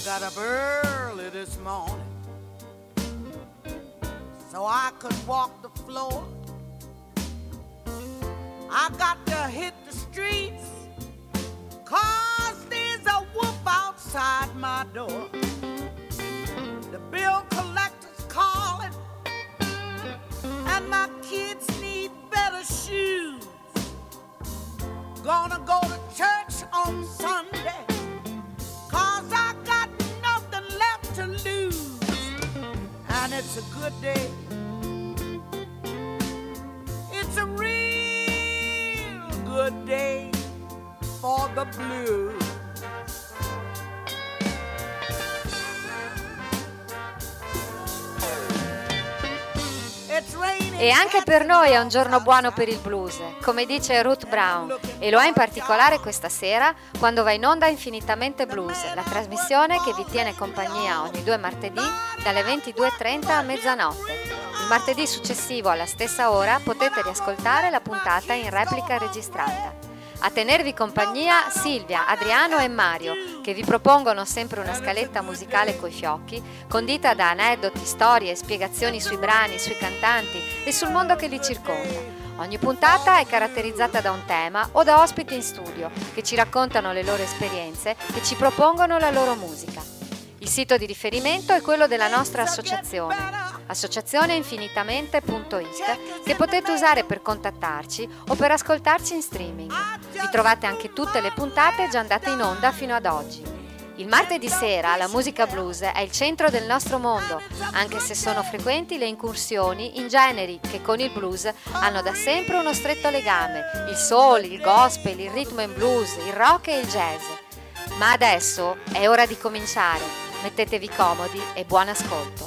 got up early this morning so I could walk the floor. I got to hit the streets 'cause there's a wolf outside my door. The bill collector's calling and my kids need better shoes. Gonna go to church on Sunday 'cause I got nothing left to lose. And it's a good day. It's a real good day for the blues. E anche per noi è un giorno buono per il blues, come dice Ruth Brown, e lo è in particolare questa sera quando va in onda Infinitamente Blues, la trasmissione che vi tiene compagnia ogni 2 martedì dalle 22:30 a mezzanotte. Il martedì successivo alla stessa ora potete riascoltare la puntata in replica registrata. A tenervi compagnia Silvia, Adriano e Mario, che vi propongono sempre una scaletta musicale coi fiocchi, condita da aneddoti, storie, spiegazioni sui brani, sui cantanti e sul mondo che li circonda. Ogni puntata è caratterizzata da un tema o da ospiti in studio che ci raccontano le loro esperienze e ci propongono la loro musica. Il sito di riferimento è quello della nostra associazione, associazioneinfinitamente.it, che potete usare per contattarci o per ascoltarci in streaming. Vi trovate anche tutte le puntate già andate in onda fino ad oggi. Il martedì sera la musica blues è il centro del nostro mondo, anche se sono frequenti le incursioni in generi che con il blues hanno da sempre uno stretto legame: il soul, il gospel, il rhythm and blues, il rock e il jazz. Ma adesso è ora di cominciare. Mettetevi comodi e buon ascolto.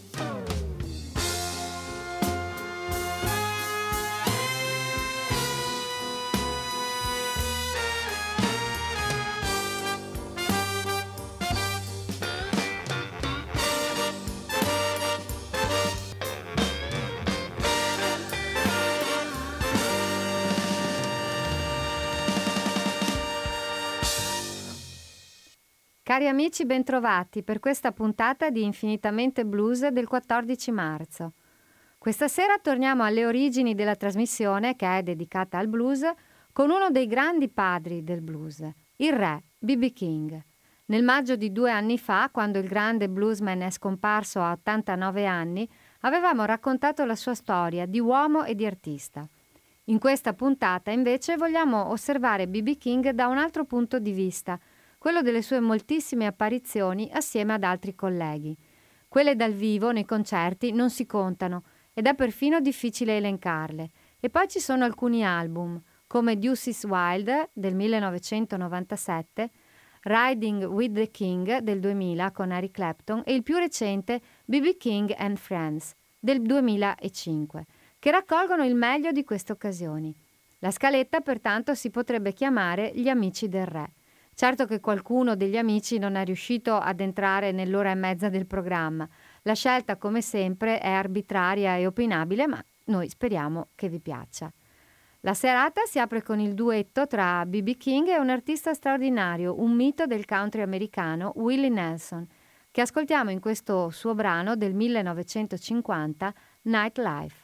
Cari amici, bentrovati per questa puntata di Infinitamente Blues del 14 marzo. Questa sera torniamo alle origini della trasmissione, che è dedicata al blues, con uno dei grandi padri del blues, il re B.B. King. Nel maggio di 2 anni fa, quando il grande bluesman è scomparso a 89 anni, avevamo raccontato la sua storia di uomo e di artista. In questa puntata, invece, vogliamo osservare B.B. King da un altro punto di vista, quello delle sue moltissime apparizioni assieme ad altri colleghi. Quelle dal vivo nei concerti non si contano ed è perfino difficile elencarle. E poi ci sono alcuni album, come Deuces Wild del 1997, Riding with the King del 2000 con Eric Clapton e il più recente B.B. King and Friends del 2005, che raccolgono il meglio di queste occasioni. La scaletta pertanto si potrebbe chiamare Gli Amici del Re. Certo che qualcuno degli amici non è riuscito ad entrare nell'ora e mezza del programma. La scelta, come sempre, è arbitraria e opinabile, ma noi speriamo che vi piaccia. La serata si apre con il duetto tra B.B. King e un artista straordinario, un mito del country americano, Willie Nelson, che ascoltiamo in questo suo brano del 1950, Nightlife.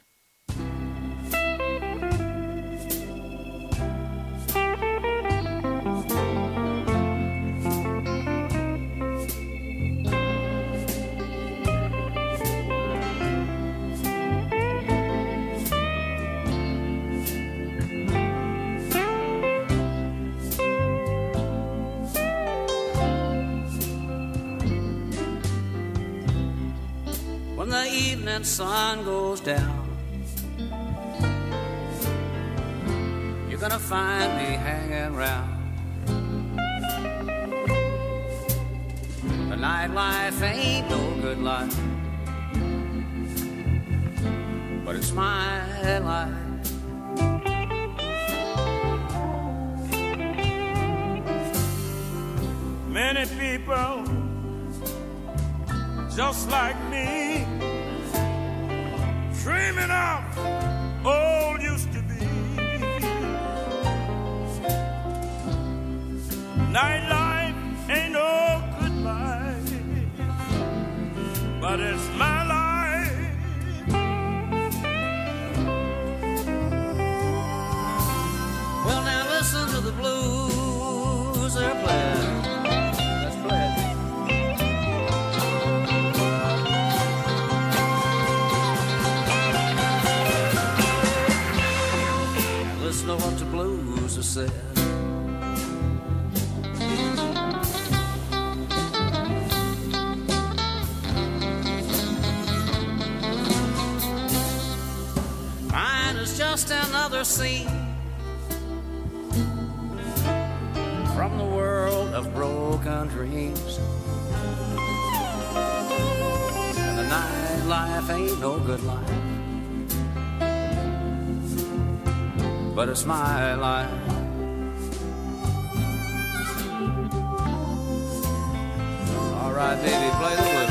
When the evening sun goes down, you're gonna find me hanging around. The nightlife ain't no good life, but it's my life. Many people just like me, dreaming of old used to be. Nightlife ain't no good life, but it's my life. Well, now listen to the blues they're playing. Let's play it. Now listen to what the blues have said. Mine is just another scene from the world of broken dreams. And the nightlife ain't no good life, but it's my life. All right, baby, play the blues.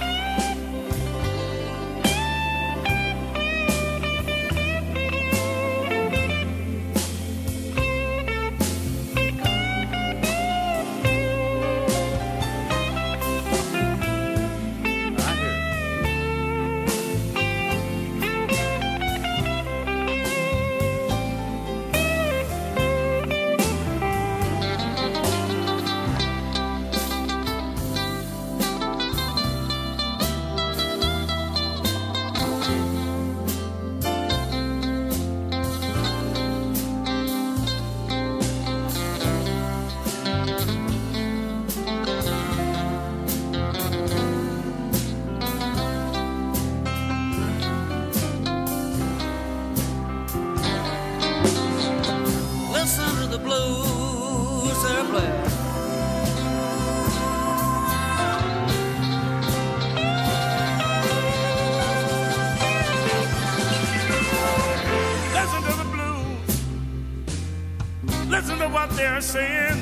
Listen to what they're saying.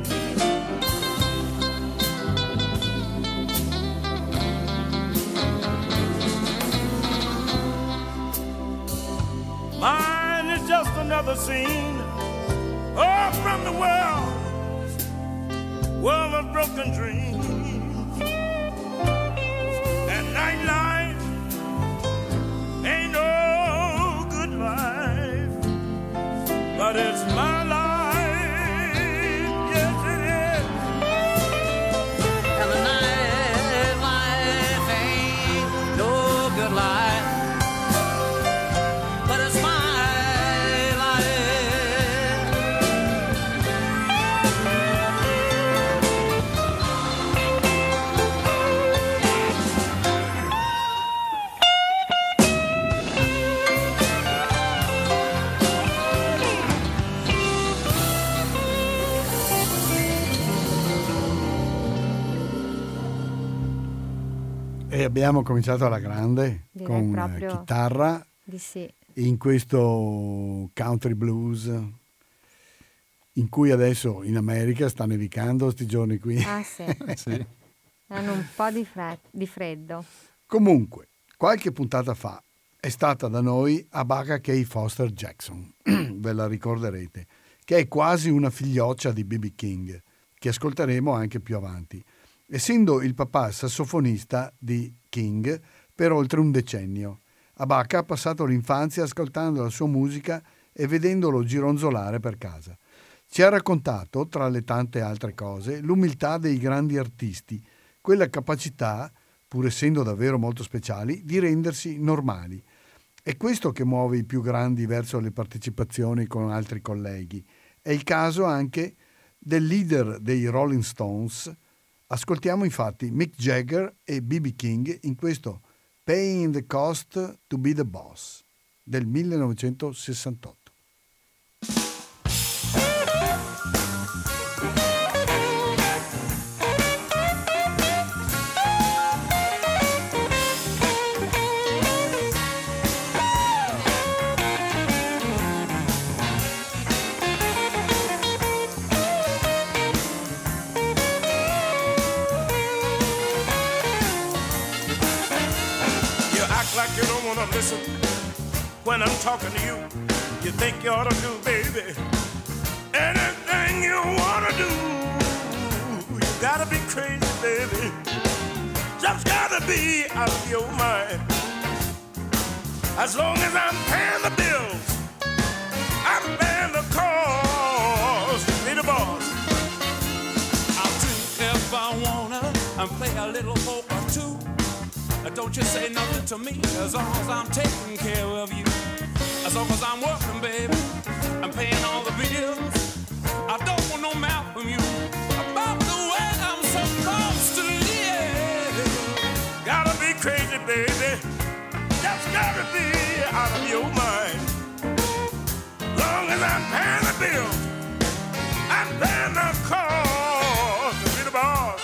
Mine is just another scene, oh, from the world of broken dreams. And nightlife ain't no good life, but it's my life. E abbiamo cominciato alla grande, direi con proprio chitarra di sì. in questo country blues in cui adesso in America sta nevicando sti giorni qui. Ah sì, Sì. hanno un po' di freddo. Comunque, qualche puntata fa è stata da noi Abaca K. Foster Jackson, ve la ricorderete, che è quasi una figlioccia di B.B. King, che ascolteremo anche più avanti, essendo il papà sassofonista di King per oltre un decennio. Abaca ha passato l'infanzia ascoltando la sua musica e vedendolo gironzolare per casa. Ci ha raccontato, tra le tante altre cose, l'umiltà dei grandi artisti, quella capacità, pur essendo davvero molto speciali, di rendersi normali. È questo che muove i più grandi verso le partecipazioni con altri colleghi. È il caso anche del leader dei Rolling Stones. Ascoltiamo infatti Mick Jagger e B.B. King in questo Paying the Cost to be the Boss del 1968. Like you don't wanna listen when I'm talking to you. You think you ought to do, baby, anything you wanna do. You gotta be crazy, baby. Just gotta gotta be out of your mind. As long as I'm paying the bills, I'm paying the cost. Be the boss. I'll drink if I wanna and play a little poker too. Don't you say nothing to me as long as I'm taking care of you. As long as I'm working, baby, I'm paying all the bills. I don't want no mouth from you about the way I'm supposed to live. Gotta be crazy, baby. Just gotta be out of your mind. Long as I'm paying the bills, I'm paying the cost. Be the boss.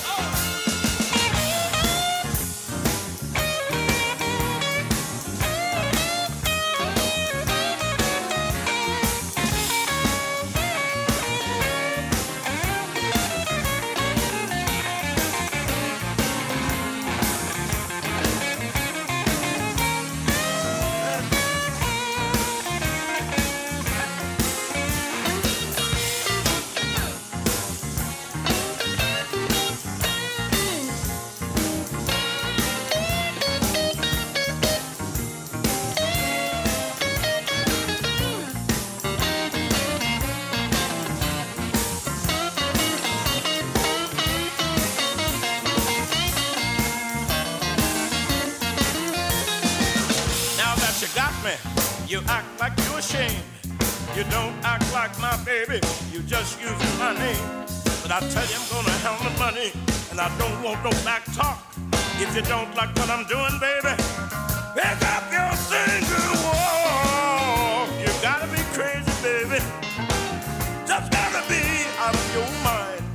You act like you're ashamed. You don't act like my baby. You just using my name. But I tell you I'm gonna have the money, and I don't want no back talk. If you don't like what I'm doing, baby, pick up your single walk. You gotta be crazy, baby. Just gotta be out of your mind.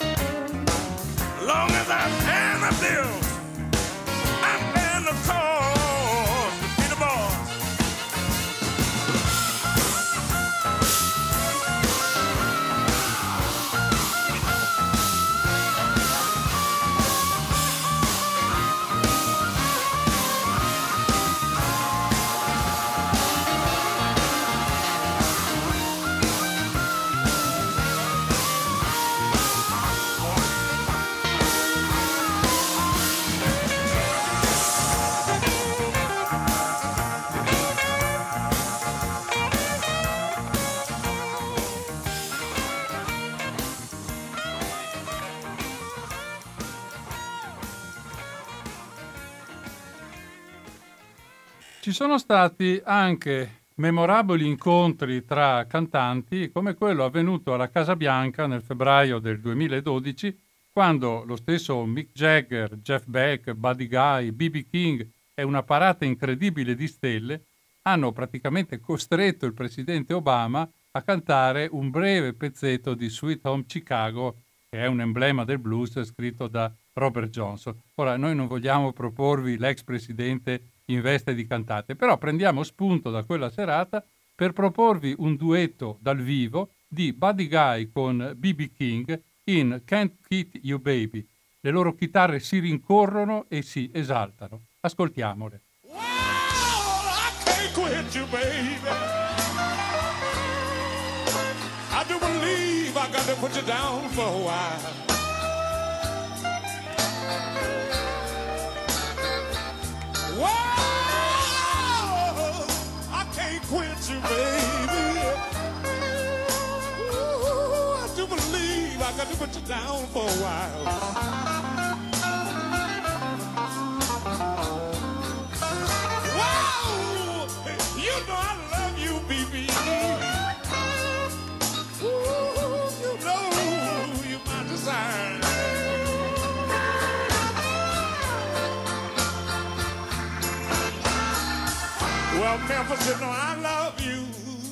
Long as I'm paying the bills, I'm paying the cost to be the boss. Ci sono stati anche memorabili incontri tra cantanti, come quello avvenuto alla Casa Bianca nel febbraio del 2012, quando lo stesso Mick Jagger, Jeff Beck, Buddy Guy, B.B. King e una parata incredibile di stelle hanno praticamente costretto il presidente Obama a cantare un breve pezzetto di Sweet Home Chicago, che è un emblema del blues scritto da Robert Johnson. Ora, noi non vogliamo proporvi l'ex presidente in veste di cantante, però prendiamo spunto da quella serata per proporvi un duetto dal vivo di Buddy Guy con B.B. King in Can't Quit You Baby. Le loro chitarre si rincorrono e si esaltano. Ascoltiamole. Well, I can't quit you, baby. I do believe I got to put you down for a while. Quit you, baby. Ooh, I do believe I got to put you down for a while. Wow, you know I love you, baby. Ooh, you know you're my desire. Well, Memphis, you know I love you,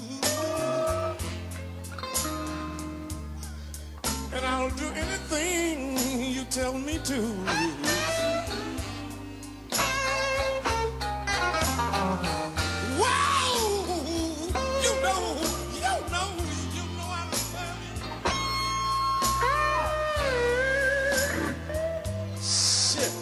and I'll do anything you tell me to. Wow, you know I love you. Shit.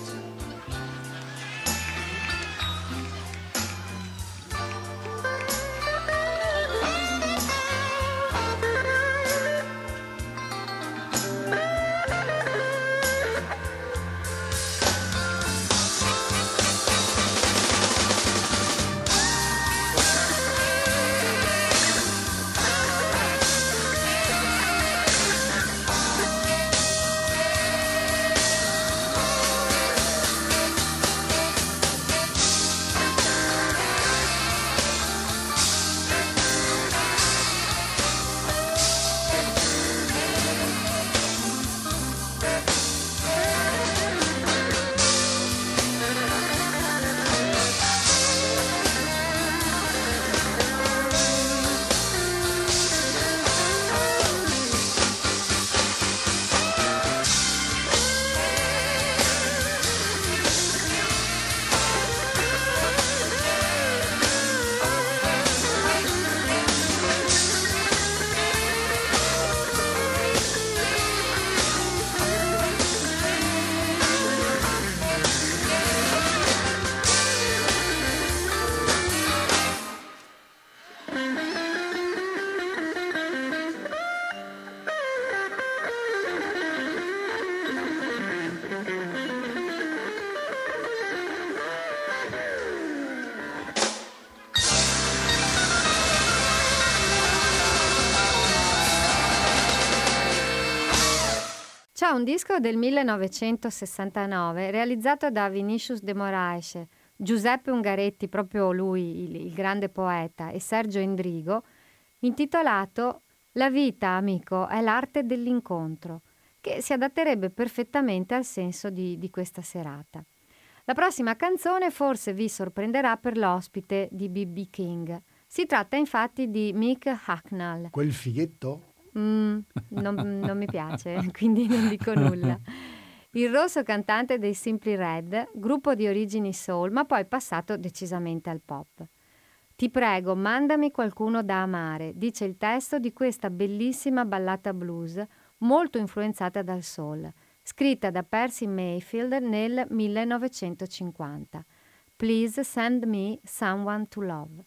Sarà un disco del 1969 realizzato da Vinicius de Moraes, Giuseppe Ungaretti, proprio lui, il grande poeta, e Sergio Endrigo, intitolato La vita, amico, è l'arte dell'incontro, che si adatterebbe perfettamente al senso di questa serata. La prossima canzone forse vi sorprenderà per l'ospite di B.B. King. Si tratta infatti di Mick Hucknall. Quel fighetto? Non mi piace, quindi non dico nulla. Il rosso cantante dei Simply Red, gruppo di origini soul, ma poi passato decisamente al pop. Ti prego, mandami qualcuno da amare, dice il testo di questa bellissima ballata blues, molto influenzata dal soul, scritta da Percy Mayfield nel 1950. Please send me someone to love.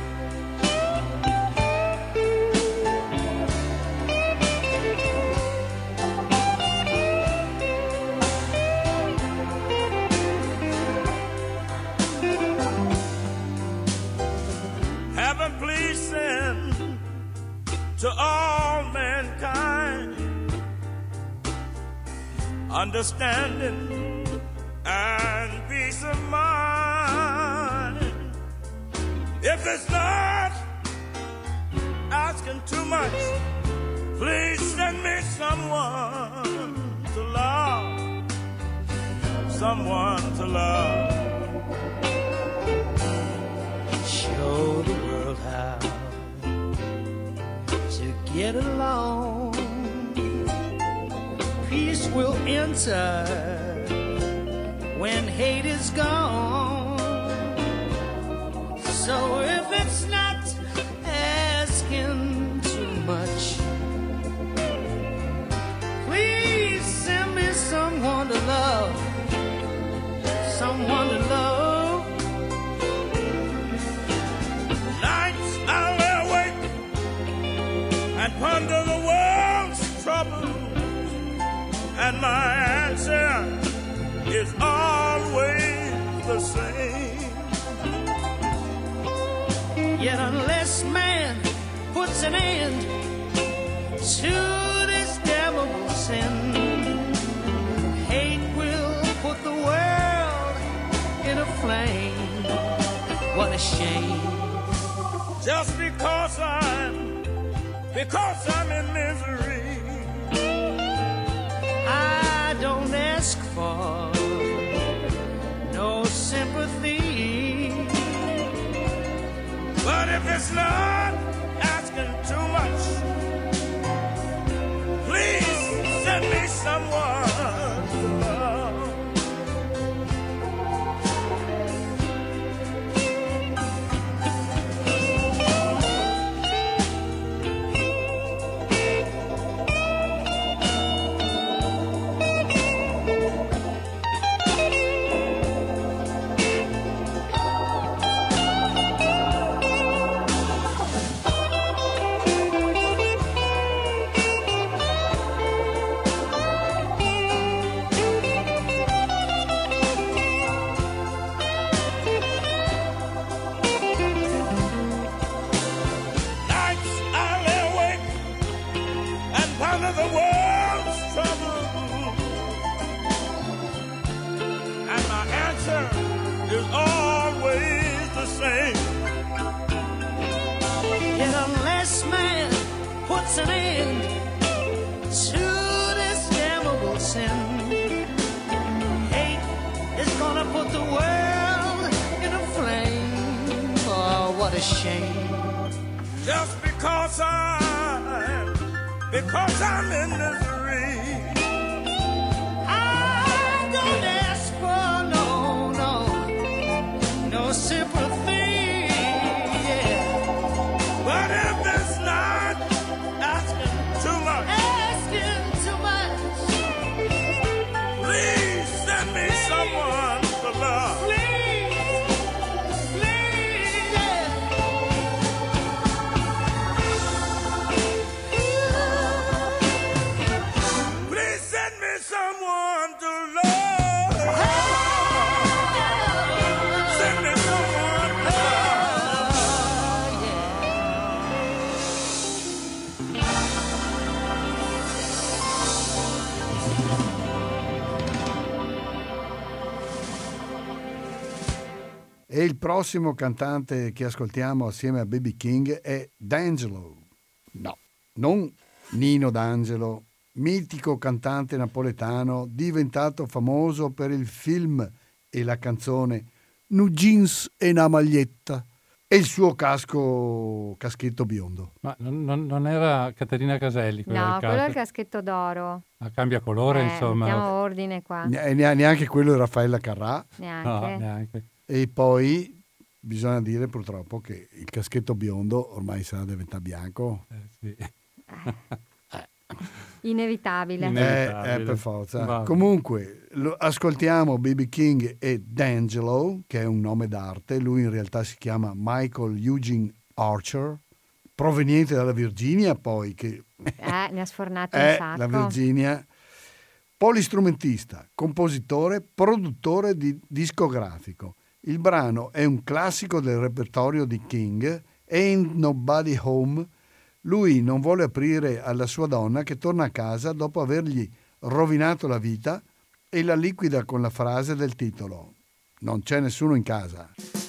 Heaven, please send to all mankind understanding and peace of mind. If it's not asking too much, please send me someone to love, someone to love. Show the world how to get along. Peace will enter when hate is gone. So if it's not asking too much, please send me someone to love, someone to love. Nights I'll lay awake and ponder the world's troubles, and my answer is always the same. Yet unless man puts an end to this damnable sin, hate will put the world in a flame. What a shame. Just because I'm in misery, I don't ask for no sympathy. but if it's not asking too much, please send me someone to love. An end to this damnable sin. Hate is gonna put the world in a flame. Oh, what a shame. Just because I'm in misery, I don't ask for no sympathy. Yeah. but if it's not too much, please send me someone to love. E il prossimo cantante che ascoltiamo assieme a B.B. King è D'Angelo. No, non Nino D'Angelo, mitico cantante napoletano diventato famoso per il film e la canzone Nu jeans e una maglietta e il suo caschetto biondo. Ma non era Caterina Caselli? No, quello è il caschetto d'oro. Ma cambia colore, insomma. Mettiamo ordine qua. Neanche quello è Raffaella Carrà. Neanche. No, neanche. E poi bisogna dire purtroppo che il caschetto biondo ormai sarà diventato bianco. Sì. Inevitabile. Per forza. Comunque, ascoltiamo B.B. King e D'Angelo, che è un nome d'arte. Lui in realtà si chiama Michael Eugene Archer, proveniente dalla Virginia, poi che ne ha sfornato un sacco. La Virginia. Polistrumentista, compositore, produttore discografico. Il brano è un classico del repertorio di King, Ain't Nobody Home. Lui non vuole aprire alla sua donna che torna a casa dopo avergli rovinato la vita e la liquida con la frase del titolo: non c'è nessuno in casa.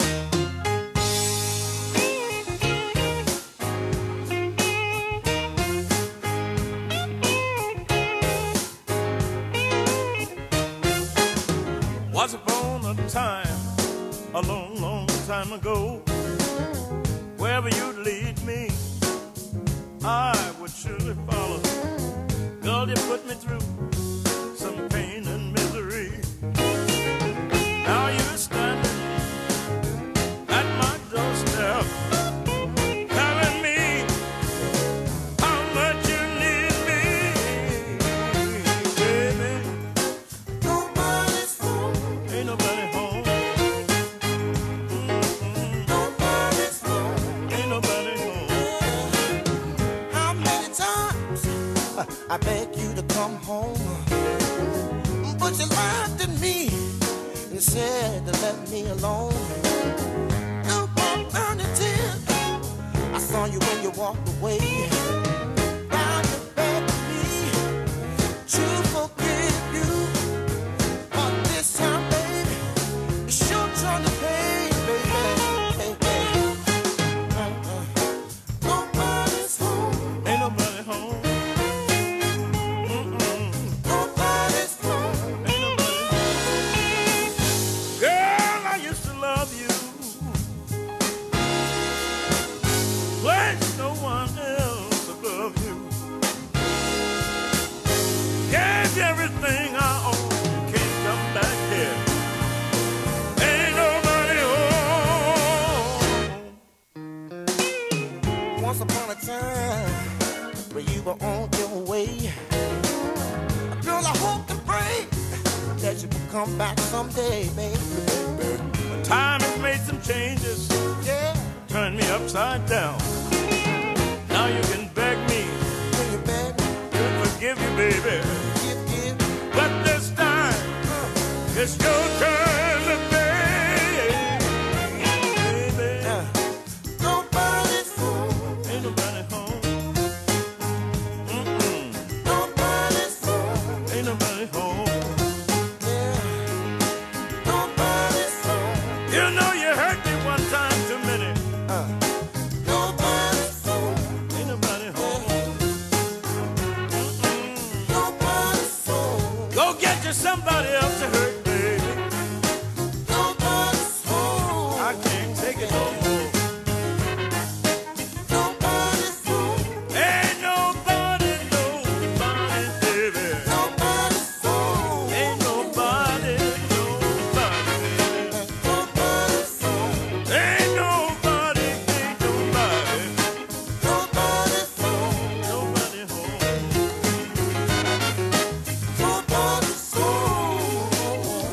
Once upon a time, a long, long time ago, wherever you'd lead me, I would surely follow. Girl, you put me through some pain and misery. Now you're standing at my doorstep, telling me how much you need me, baby. Nobody's home. Ain't nobody home. Nobody's home. Ain't nobody home. How many times I beg you to come home, but you lied to me and said to let me alone. No more than 10, I saw you when you walked away. Now you beg me to forgive you, but this time, baby, it's your turn to pay, baby. Nobody's home. Ain't nobody home. Nobody's home. Ain't nobody home. Girl, I used to love you. Place no one else above you. Gave you everything I own. Can't come back here. Ain't nobody home. Once upon a time, where you were on your way, girl, I hope and pray that you will come back someday, baby. Time has made some changes. Yeah, Turned me upside down. Now you can beg me when you beg, to forgive you, baby. give. But this time, it's your turn to pay. Baby, Nobody's home. ain't nobody home. Nobody's home. Ain't nobody home. Yeah, nobody's home. You know you hurt me one time too many. Nobody's home. Ain't nobody home. Nobody's home. Go get you somebody else to hurt, baby. Nobody's home. I can't take it no more. Nobody's home. Ain't nobody, baby. Nobody's home. Ain't nobody, Nobody's home. Ain't nobody, Nobody's home. nobody home. Nobody's home.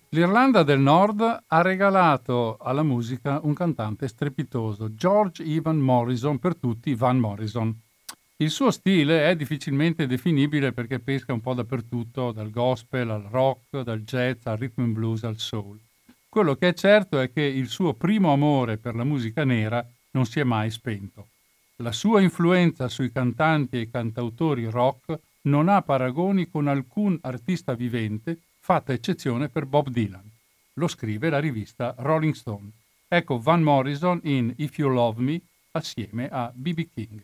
L'Irlanda del Nord ha regalato alla musica un cantante strepitoso, George Evan Morrison, per tutti Van Morrison. Il suo stile è difficilmente definibile perché pesca un po' dappertutto, dal gospel al rock, dal jazz al rhythm and blues al soul. Quello che è certo è che il suo primo amore per la musica nera non si è mai spento. La sua influenza sui cantanti e cantautori rock non ha paragoni con alcun artista vivente, fatta eccezione per Bob Dylan. Lo scrive la rivista Rolling Stone. Ecco Van Morrison in If You Love Me assieme a B.B. King.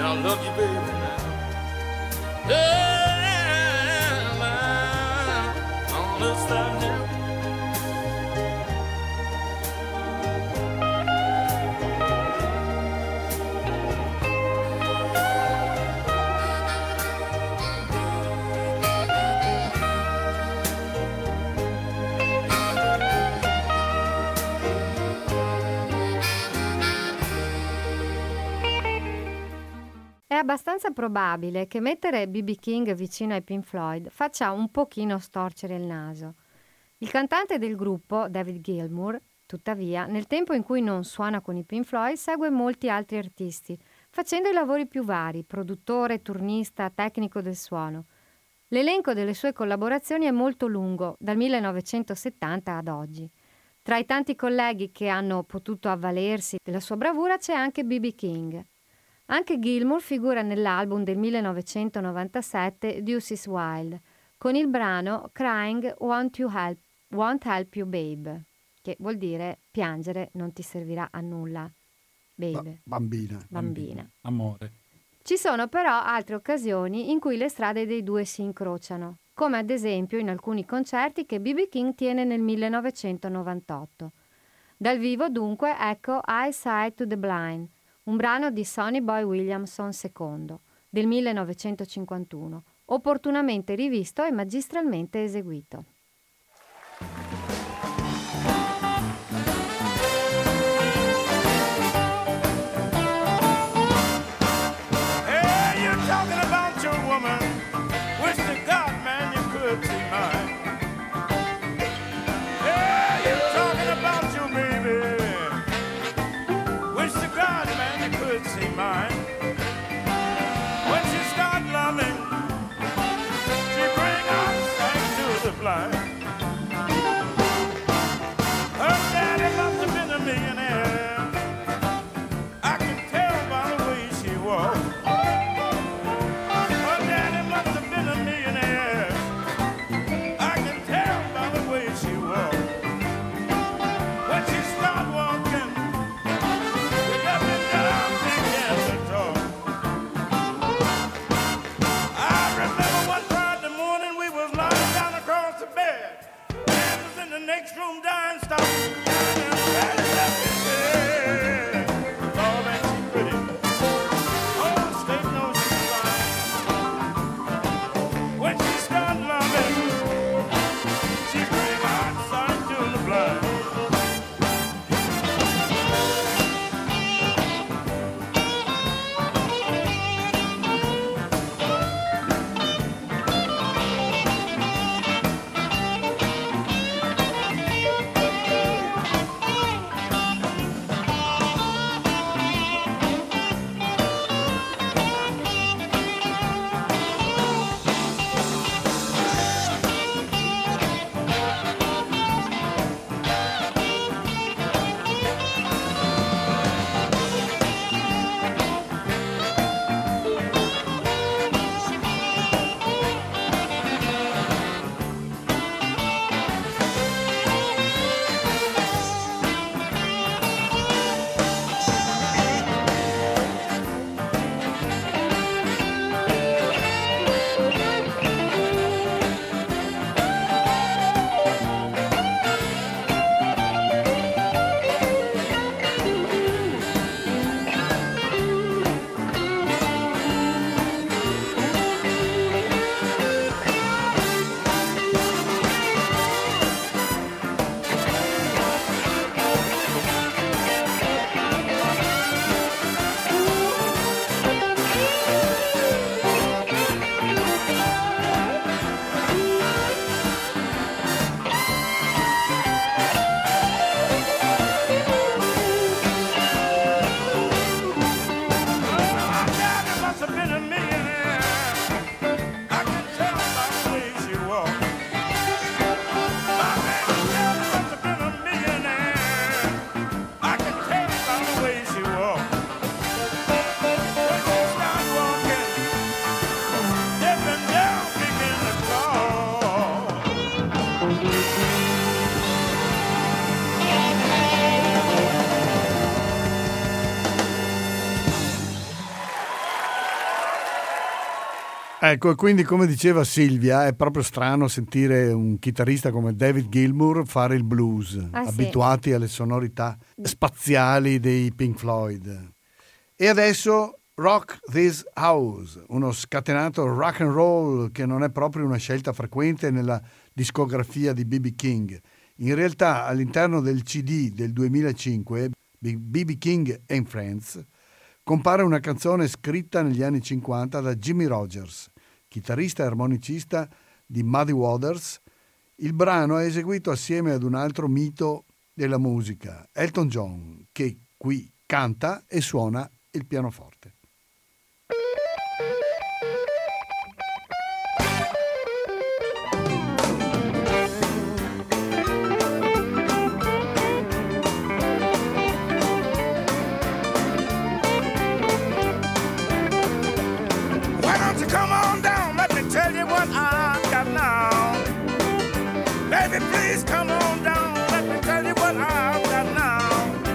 and I love you, baby, now. I understand now. È abbastanza probabile che mettere B.B. King vicino ai Pink Floyd faccia un pochino storcere il naso. Il cantante del gruppo, David Gilmour, tuttavia, nel tempo in cui non suona con i Pink Floyd, segue molti altri artisti, facendo i lavori più vari, produttore, turnista, tecnico del suono. L'elenco delle sue collaborazioni è molto lungo, dal 1970 ad oggi. Tra i tanti colleghi che hanno potuto avvalersi della sua bravura c'è anche B.B. King. Anche Gilmour figura nell'album del 1997 Deuce is Wild, con il brano Crying Won't Help You Babe, che vuol dire piangere non ti servirà a nulla. Babe. Bambina. Amore. Ci sono però altre occasioni in cui le strade dei due si incrociano, come ad esempio in alcuni concerti che B.B. King tiene nel 1998. Dal vivo dunque ecco Eyesight to the Blind, un brano di Sonny Boy Williamson II del 1951, opportunamente rivisto e magistralmente eseguito. Hey, you're talking about your woman. Wish to God, man, you could see mine. Hey, you're talking about your baby. Wish to God, man, you could see mine. When she start loving, she bring out sight to the blind. Her daddy must have been a millionaire. I can tell by the way she walks. Her daddy must have been a millionaire. I can tell by the way she walks. When she start walking, up and down, begin to talk. Ecco, e quindi come diceva Silvia, è proprio strano sentire un chitarrista come David Gilmour fare il blues, abituati alle sonorità spaziali dei Pink Floyd. E adesso Rock This House, uno scatenato rock and roll che non è proprio una scelta frequente nella discografia di B.B. King. In realtà all'interno del CD del 2005, B.B. King and Friends, compare una canzone scritta negli anni 50 da Jimmy Rogers, chitarrista e armonicista di Muddy Waters. Il brano è eseguito assieme ad un altro mito della musica, Elton John, che qui canta e suona il pianoforte. Come on down, let me tell you what I've got now. Baby, please come on down, let me tell you what I've got now.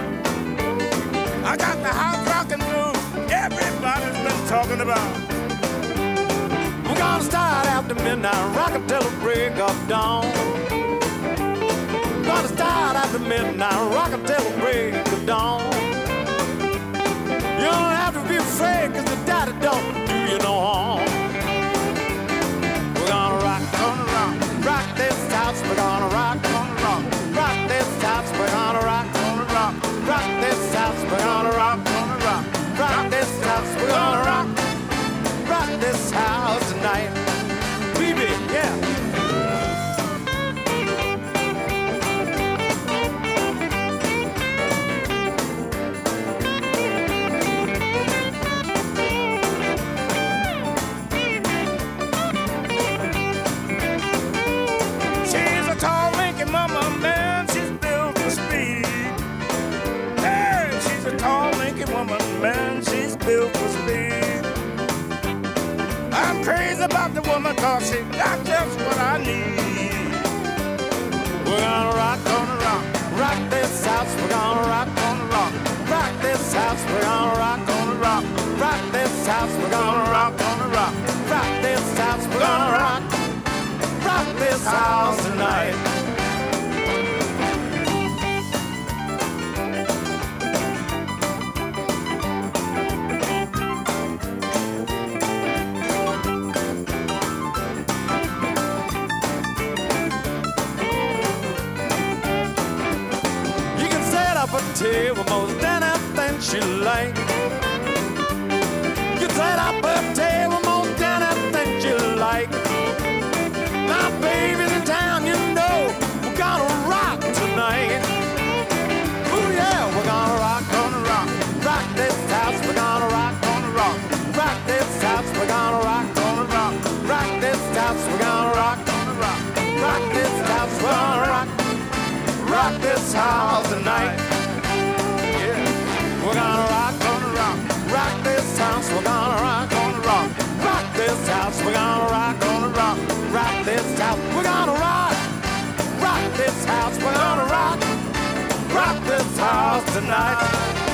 I got the house rockin' blues everybody's been talking about. We're gonna start after midnight, rockin' till the break of dawn. Gonna start after midnight, rockin' till the break of dawn. You don't have to be afraid, cause the daddy don't do you no harm. We're gonna rock, rock this house, we're gonna rock, rock this house, we're gonna rock, rock this house, we're gonna rock, rock this house, we're gonna rock this house tonight. Baby, yeah. Man, she's built for speed. I'm crazy about the woman cause she got just what I need. We're gonna rock this house, we're gonna rock this house, we're gonna rock this house, we're gonna rock this house, we're gonna rock this house tonight. Table most anything she like. You set up a table most anything she like. Now baby's in town, you know we're gonna rock tonight. Ooh yeah, we're gonna rock this house, we're gonna rock this house, we're gonna rock this house, we're gonna rock this house, we're gonna rock this house tonight. We're gonna rock this house, we're gonna rock this house, we're gonna rock this house, we're gonna rock this house, we're gonna rock this house tonight.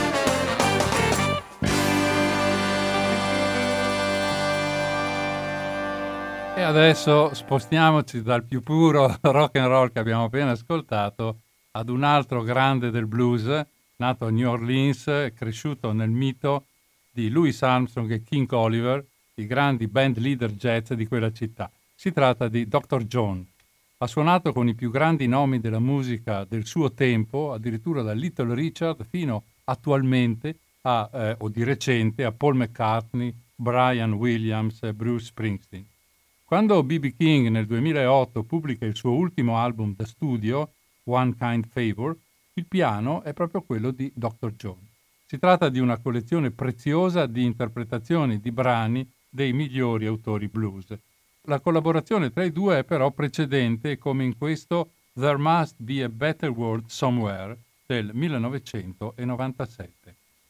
E adesso spostiamoci dal più puro rock and roll che abbiamo appena ascoltato ad un altro grande del blues, nato a New Orleans e cresciuto nel mito di Louis Armstrong e King Oliver, i grandi band leader jazz di quella città. Si tratta di Dr. John. Ha suonato con i più grandi nomi della musica del suo tempo, addirittura da Little Richard fino attualmente o di recente a Paul McCartney, Brian Williams e Bruce Springsteen. Quando B.B. King nel 2008 pubblica il suo ultimo album da studio, One Kind Favor, il piano è proprio quello di Dr. John. Si tratta di una collezione preziosa di interpretazioni di brani dei migliori autori blues. La collaborazione tra i due è però precedente, come in questo There Must Be a Better World Somewhere del 1997.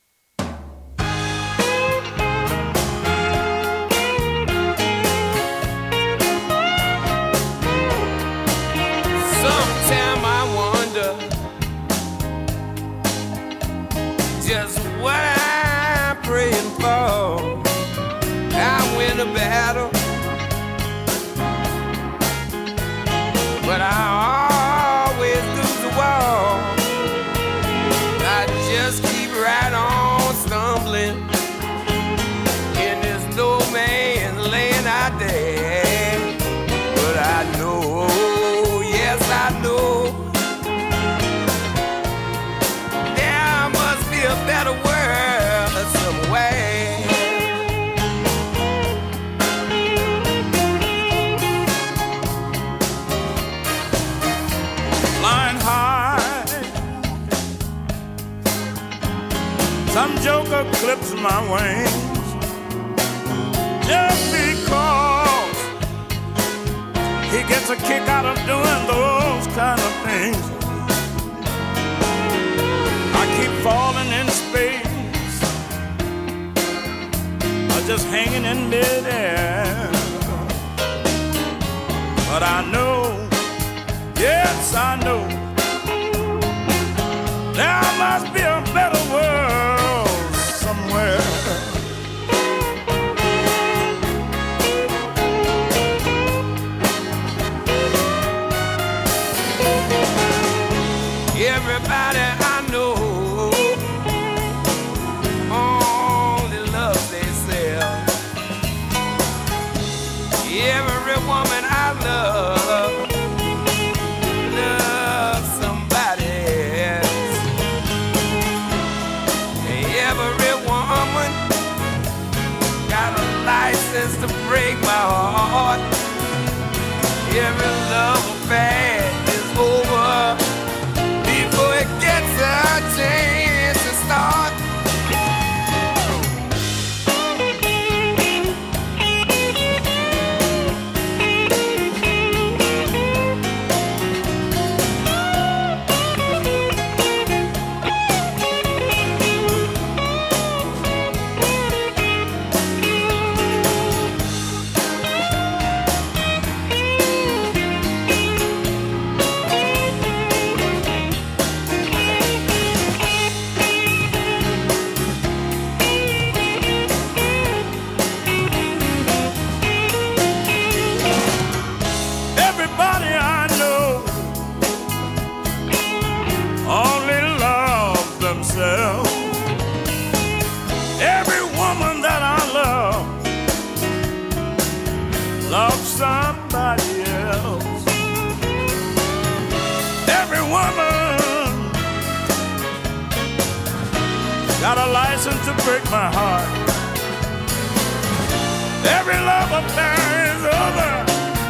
Sometime I wonder just what I'm praying for. I win a battle clips my wings just because he gets a kick out of doing those kind of things. I keep falling in space, or just hanging in midair. But I know, yes I know, there must be a better world somewhere. Everybody I know only loves themselves. Every woman I love loves somebody else. Every woman got a license to break my heart. Every love affair is over before it gets a chance to start. Every woman that I love loves somebody else. Every woman got a license to break my heart. Every love affair is over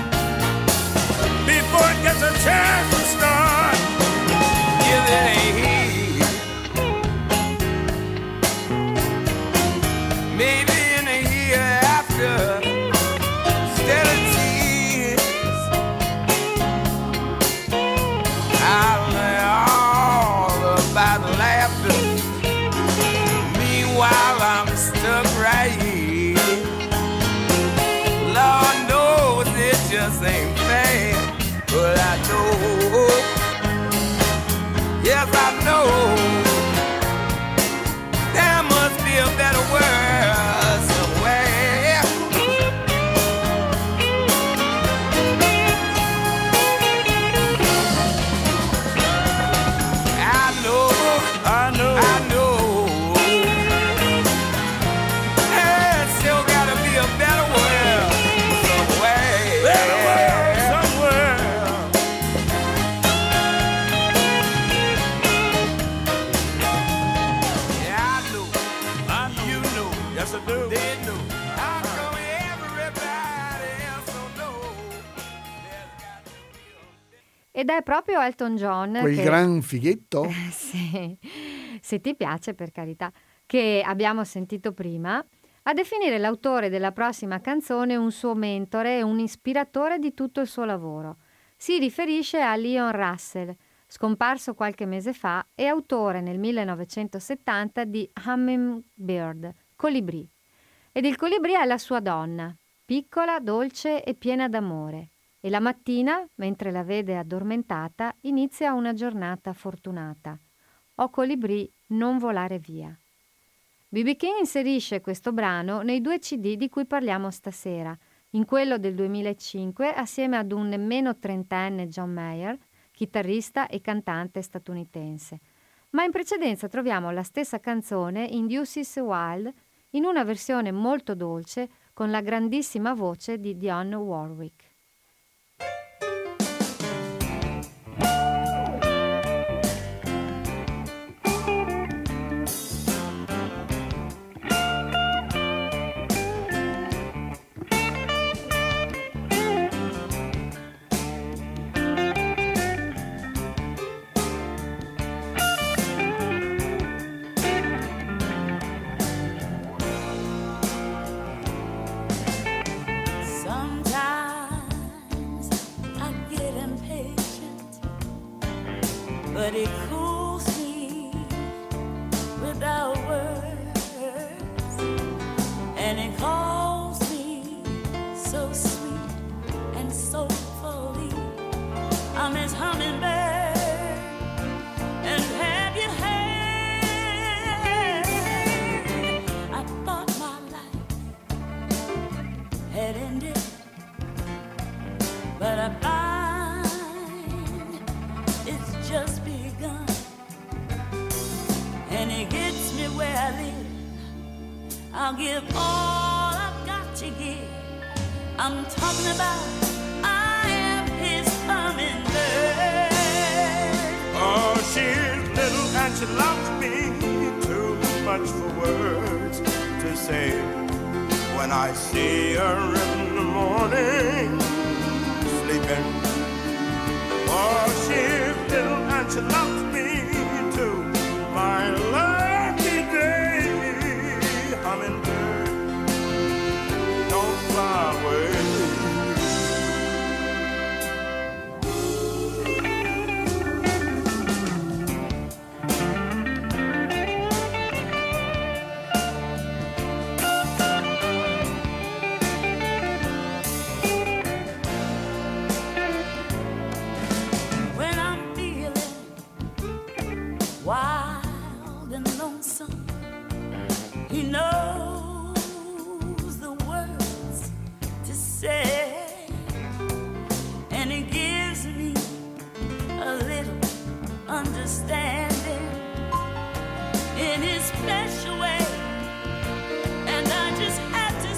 before it gets a chance to start. If it ain't here, maybe in a year after, instead of tears, I'll learn all about laughter. Meanwhile, I'm stuck right here. Lord knows it just ain't fair, but I know, yes I know, there must be a better world somewhere. I know, there's still gotta be a better world somewhere. Better world somewhere. Yeah, I know, you know, yes I do. They know. How come everybody else don't know? There's got to be a... Ed è proprio Elton John Quel che... gran fighetto. Sì, se ti piace, per carità, che abbiamo sentito prima, a definire l'autore della prossima canzone un suo mentore e un ispiratore di tutto il suo lavoro. Si riferisce a Leon Russell, scomparso qualche mese fa e autore nel 1970 di Hummingbird, Colibrì. Ed il colibrì è la sua donna, piccola, dolce e piena d'amore. E la mattina, mentre la vede addormentata, inizia una giornata fortunata. O colibrì, non volare via. B.B. King inserisce questo brano nei 2 CD di cui parliamo stasera, in quello del 2005 assieme ad un nemmeno trentenne John Mayer, chitarrista e cantante statunitense. Ma in precedenza troviamo la stessa canzone in Deuces Wild in una versione molto dolce con la grandissima voce di Dionne Warwick. but it cools me without words, and it calls me so sweet and soulfully. I'm his hummingbird, and have you heard? I thought my life had ended, but I find it's just begun, and it gets me where I live. I'll give all I've got to give. I'm talking about I am his hummingbird. Oh, she's little and she loves me too much for words to say. When I see her in the morning sleeping, oh, she's little and she loves me too. My lucky day, hummingbird, don't fly away. When I'm feeling wild and lonesome, he knows the words to say, and he gives me a little understanding in his special way, and I just have to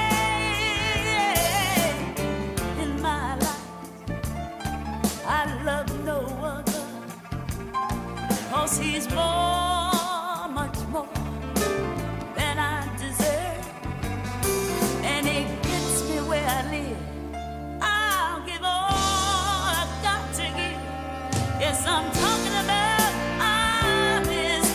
say, in my life I love no other, 'cause he's more, much more than I deserve, and he gets me where I live. I'll give all I've got to give. Yes, I'm talking about I'm his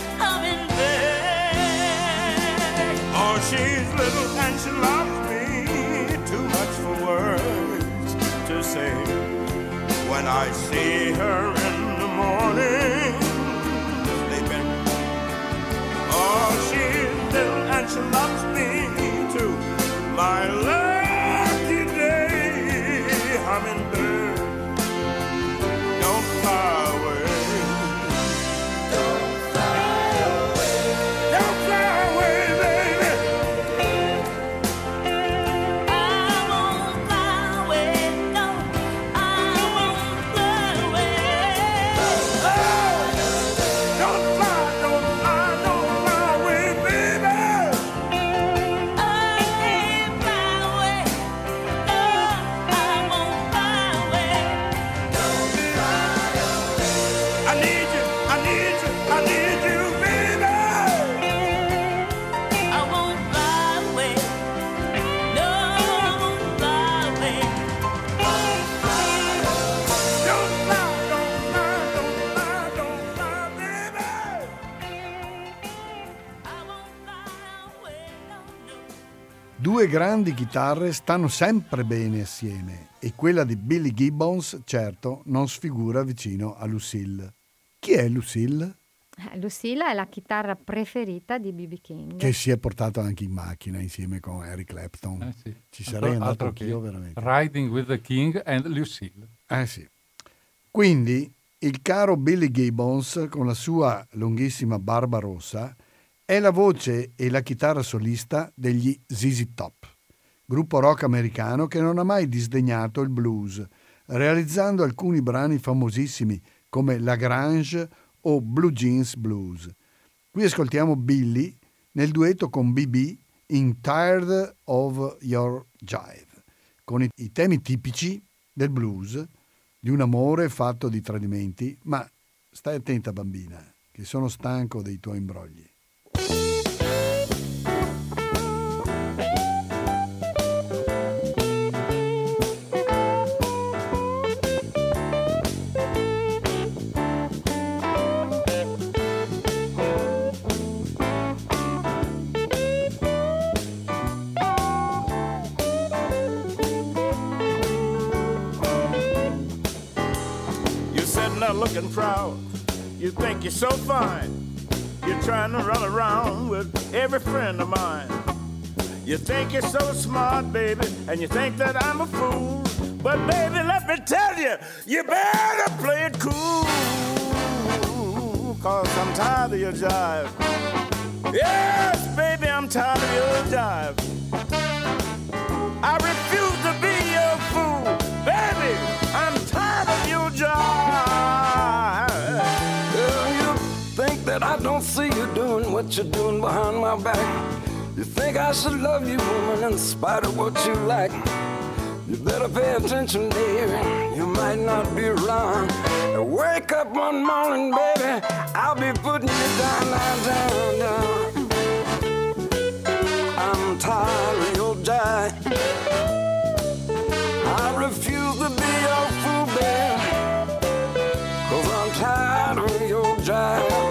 hummingbird. Oh, she's little and she loves me too much for words to say. When I see her in the morning sleeping, oh, she's little and she loves me too. My lucky day, hummingbird, don't fly away. Don't fly away. Don't fly away, baby. I won't fly away, no, I won't fly away. Don't fly, don't fly, don't fly away, baby. I can't fly away, no, I won't fly away. I need you, I need you, I need you, baby. I won't fly away, no, I won't fly away. Don't fly, don't fly, don't fly, don't fly, baby. I won't fly away, no, no. Due grandi chitarre stanno sempre bene assieme e quella di Billy Gibbons, certo, non sfigura vicino a Lucille. Chi è Lucille? Lucille è la chitarra preferita di B.B. King. Che si è portato anche in macchina insieme con Eric Clapton. Sì. Ci sarei andato Altro anch'io che veramente. Riding with the King and Lucille. Sì. Quindi il caro Billy Gibbons con la sua lunghissima barba rossa è la voce e la chitarra solista degli ZZ Top, gruppo rock americano che non ha mai disdegnato il blues, realizzando alcuni brani famosissimi come La Grange o Blue Jeans Blues. Qui ascoltiamo Billy nel duetto con B.B. in Tired of Your Jive, con i temi tipici del blues, di un amore fatto di tradimenti, ma stai attenta bambina, che sono stanco dei tuoi imbrogli. You're sitting there looking proud You think you're so fine. You're trying to run around with every friend of mine. You think you're so smart, baby, and you think that I'm a fool. But baby, let me tell you, you better play it cool. 'Cause I'm tired of your jive. Yes, baby, I'm tired of your jive. I refuse to be your fool. Baby, I'm tired of your jive. Girl, you think that I don't see you doing what you're doing behind my back. You think I should love you, woman, in spite of what you like. You better pay attention, dear, you might not be around. Wake up one morning, baby, I'll be putting you down, down, down, down. I'm tired of your jive. I refuse to be your fool, baby, 'cause I'm tired of your jive.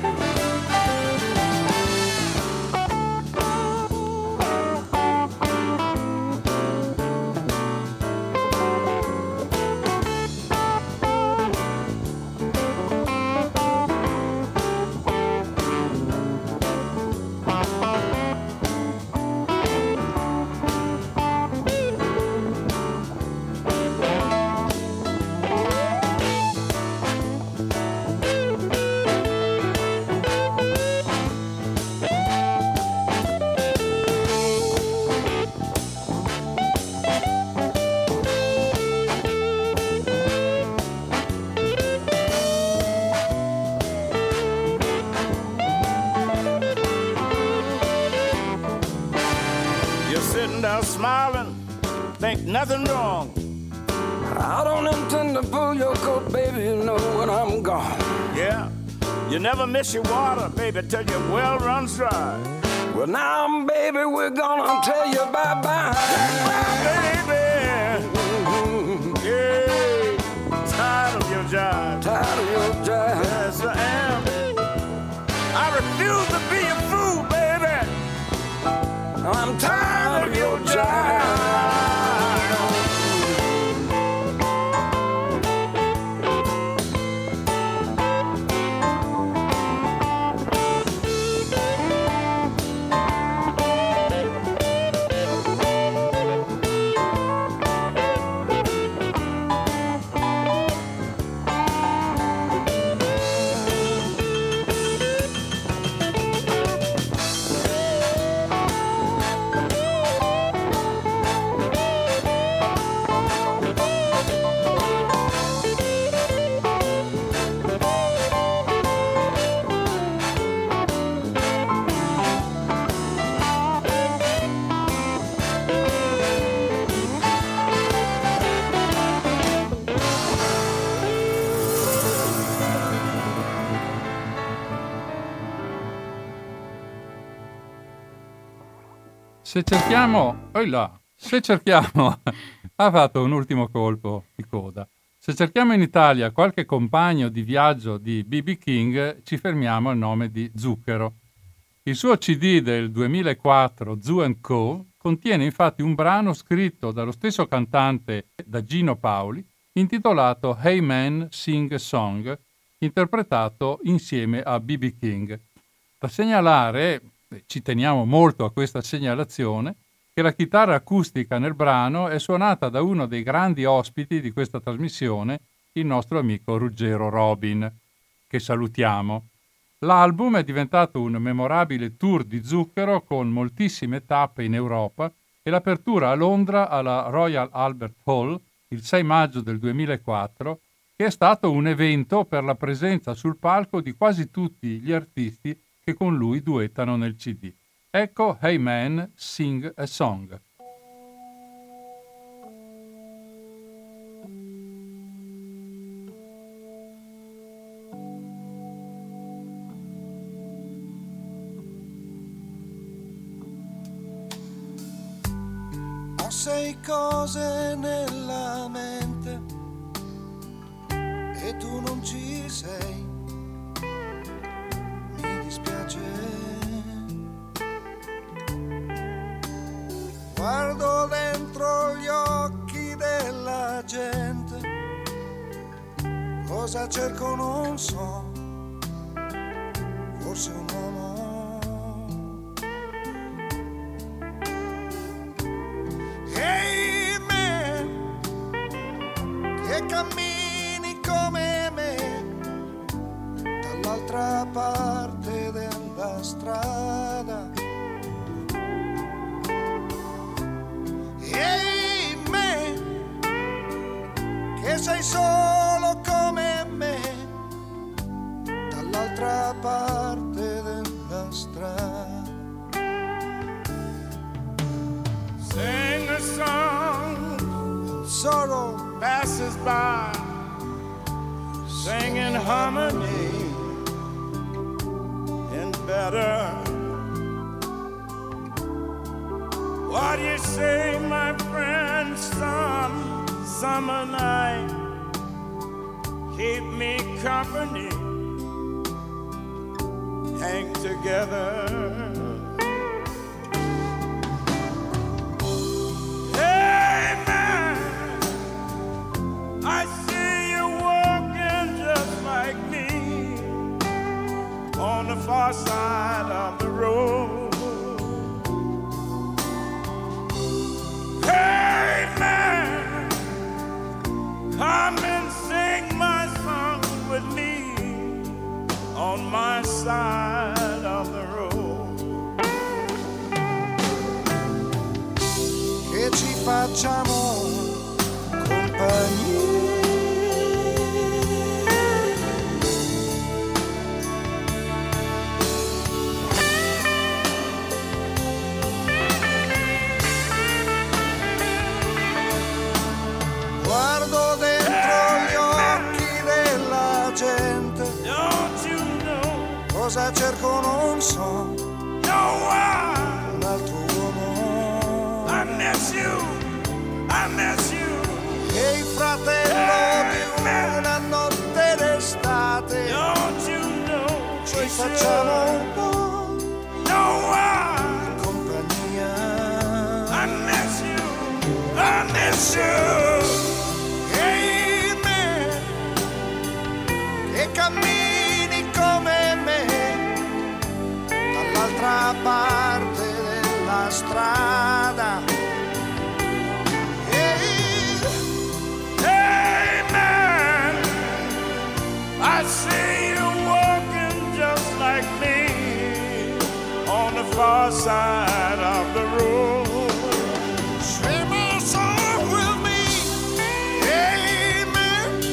Smiling, think nothing wrong. I don't intend to pull your coat, baby, you know when I'm gone. Yeah, you never miss your water, baby, till your well runs dry. Well, now, baby, we're gonna tell you bye-bye. Baby, yeah, tired of your jive. Tired of your jive. Yes, I am. I refuse to be a fool, baby. I'm tired of your jive. Se cerchiamo, ha fatto un ultimo colpo di coda. Se cerchiamo in Italia qualche compagno di viaggio di B.B. King, ci fermiamo al nome di Zucchero. Il suo CD del 2004, Zoo & Co., contiene infatti un brano scritto dallo stesso cantante, da Gino Paoli, intitolato Hey Man, Sing a Song, interpretato insieme a B.B. King. Da segnalare, ci teniamo molto a questa segnalazione, che la chitarra acustica nel brano è suonata da uno dei grandi ospiti di questa trasmissione, il nostro amico Ruggero Robin, che salutiamo. L'album è diventato un memorabile tour di Zucchero con moltissime tappe in Europa e l'apertura a Londra alla Royal Albert Hall il 6 maggio del 2004, che è stato un evento per la presenza sul palco di quasi tutti gli artisti che con lui duettano nel CD. Ecco Hey Man, Sing a Song. Ho 6 cose nella mente e tu non ci sei. Mi dispiace. Guardo dentro gli occhi della gente, cosa cerco non so, forse un uomo. Hey man, che cammini come me dall'altra parte della strada. Hey man, che sei solo come me dall'altra parte della strada. Sing a song, Sorrow passes by, singing harmony and better. What do you say, my friend? Some summer night, keep me company, hang together. Hey man, I see you walking just like me on the far side of the road. Hey man, come and sing my song with me on my side of the road. che ci facciamo compagnia. Guardo dentro gli occhi della gente, Don't you know? cosa cerco non so, No, un altro uomo. I miss you. I miss you. Ehi fratello di una notte d'estate, Don't you know? ci facciamo un po' No, compagnia. I miss you. I miss you. Ehi me, che cammini come me dall'altra parte della strada. Hey man, I see you walking just like me on the far side of the road. Sing a song with me, amen.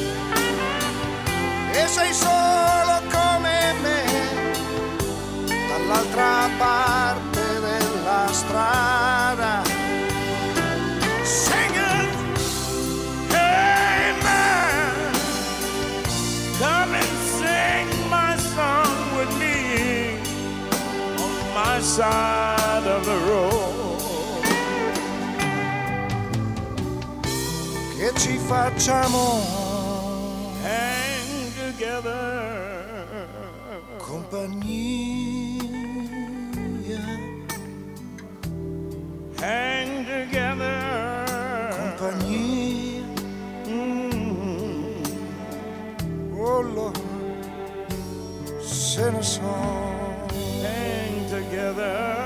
E sei solo come me dall'altra parte della strada. Sing it, hey man, come and sing my song with me on my side of the road. Che ci facciamo Hang together, compagnia. hang together, Compagnia. Oh Lord, se ne so. hang together.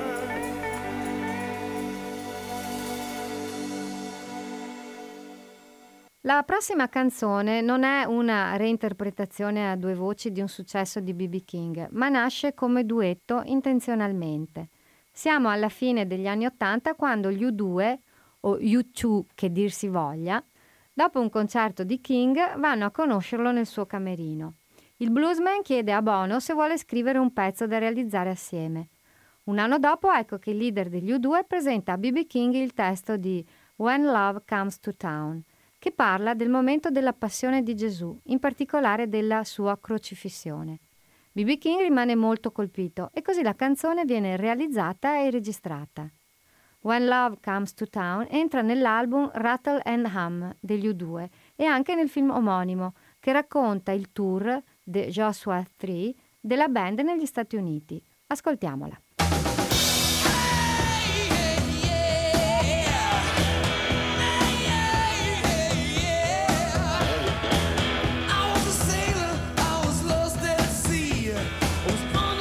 La prossima canzone non è una reinterpretazione a due voci di un successo di B.B. King, ma nasce come duetto intenzionalmente. Siamo alla fine degli anni '80 quando gli U2, o U2 che dir si voglia, dopo un concerto di King vanno a conoscerlo nel suo camerino. Il bluesman chiede a Bono se vuole scrivere un pezzo da realizzare assieme. Un anno dopo ecco che il leader degli U2 presenta a B.B. King il testo di When Love Comes to Town, che parla del momento della passione di Gesù, in particolare della sua crocifissione. B.B. King rimane molto colpito e così la canzone viene realizzata e registrata. When Love Comes to Town entra nell'album Rattle and Hum degli U2 e anche nel film omonimo che racconta il tour The Joshua 3 della band negli Stati Uniti. Ascoltiamola. I was a sailor, I was lost at sea. I was born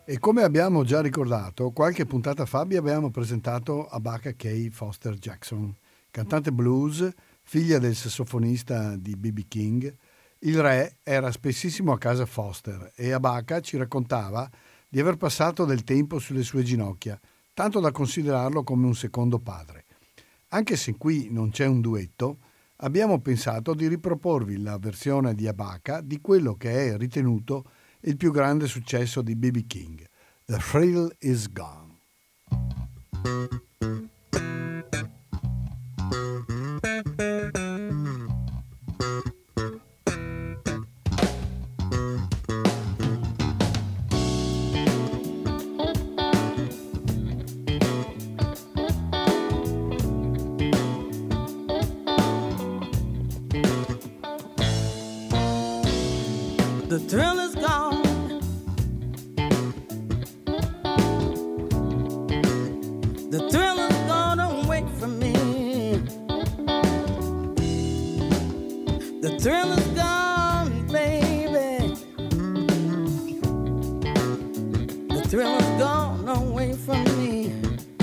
E come abbiamo già ricordato, qualche puntata fa vi abbiamo presentato Abaca K. Foster Jackson, cantante blues, figlia del sassofonista di B.B. King. Il re era spessissimo a casa Foster e Abaca ci raccontava di aver passato del tempo sulle sue ginocchia, tanto da considerarlo come un secondo padre. Anche se qui non c'è un duetto, abbiamo pensato di riproporvi la versione di Abaca di quello che è ritenuto il più grande successo di B.B. King, The Thrill Is Gone. The thrill is gone. The thrill is gone away from me. The thrill is gone, baby. The thrill is gone away from me.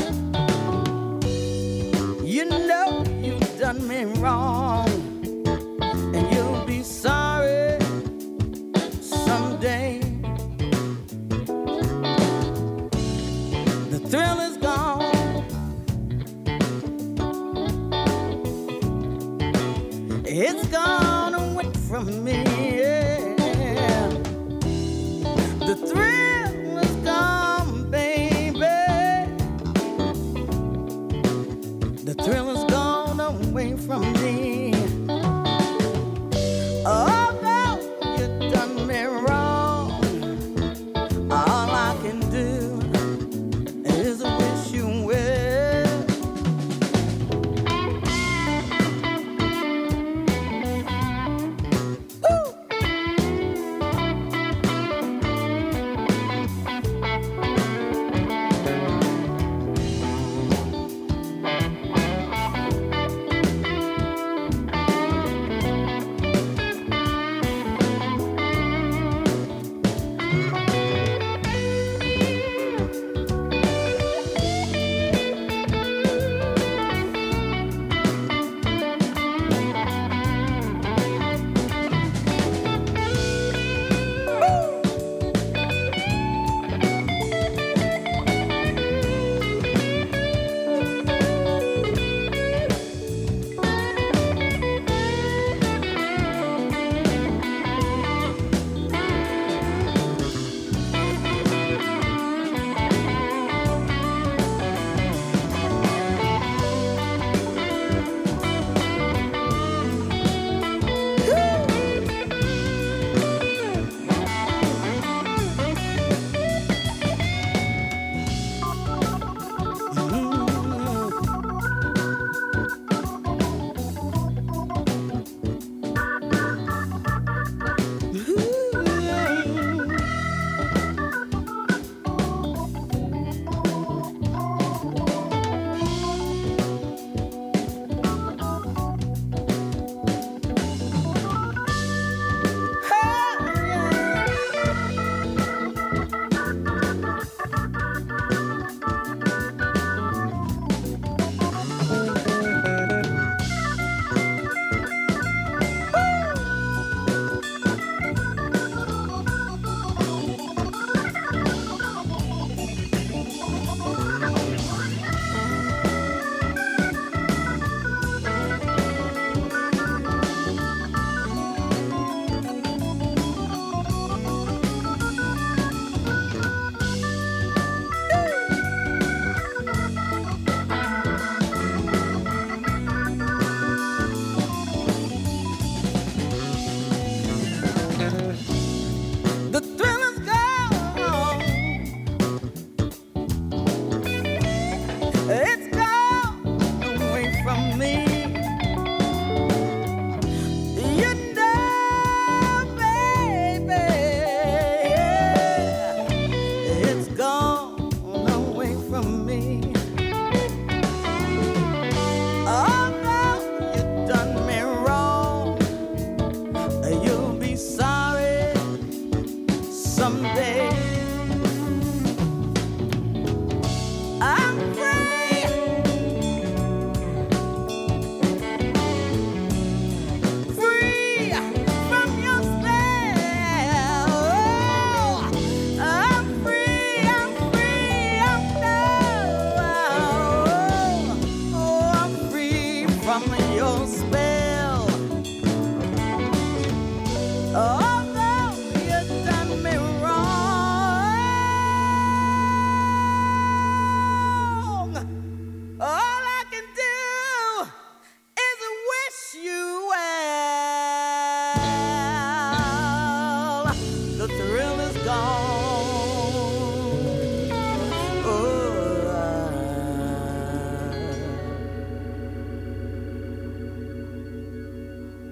You know you've done me wrong, and you'll be sorry someday. The thrill is gone. It's gone away from me. Yeah. The thrill is gone, baby. The thrill is gone away from me. Although you done me wrong, all I can do is wish you well. Woo!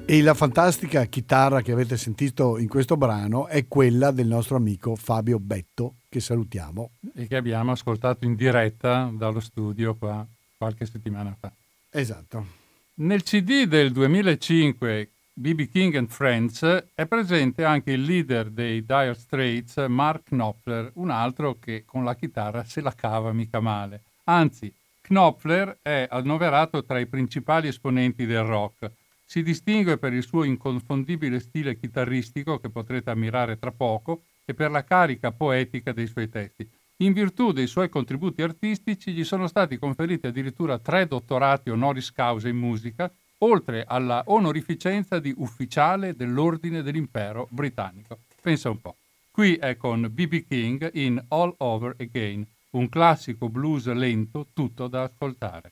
E la fantastica chitarra che avete sentito in questo brano è quella del nostro amico Fabio Betto, che salutiamo. E che abbiamo ascoltato in diretta dallo studio qua qualche settimana fa. Esatto. Nel CD del 2005, B.B. King and Friends, è presente anche il leader dei Dire Straits, Mark Knopfler, un altro che con la chitarra se la cava mica male. Anzi, Knopfler è annoverato tra i principali esponenti del rock. Si distingue per il suo inconfondibile stile chitarristico, che potrete ammirare tra poco, e per la carica poetica dei suoi testi. In virtù dei suoi contributi artistici gli sono stati conferiti addirittura 3 dottorati honoris causa in musica, oltre alla onorificenza di ufficiale dell'Ordine dell'Impero Britannico. Pensa un po'. Qui è con B.B. King in All Over Again, un classico blues lento tutto da ascoltare.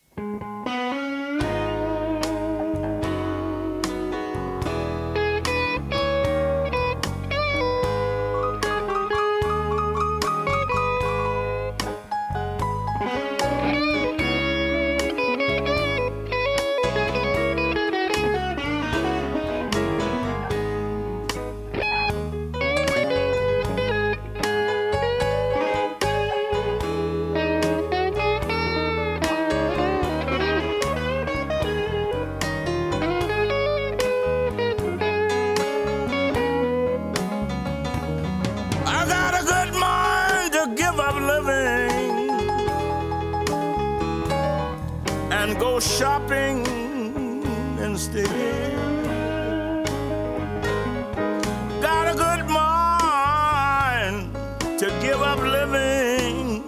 Shopping instead. Got a good mind to give up living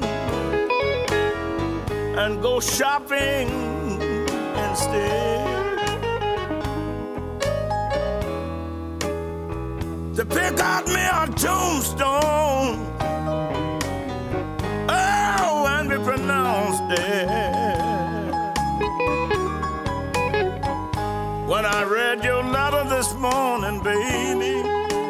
and go shopping instead. To pick out me a tombstone, oh, and be pronounced dead. When I read your letter this morning, baby,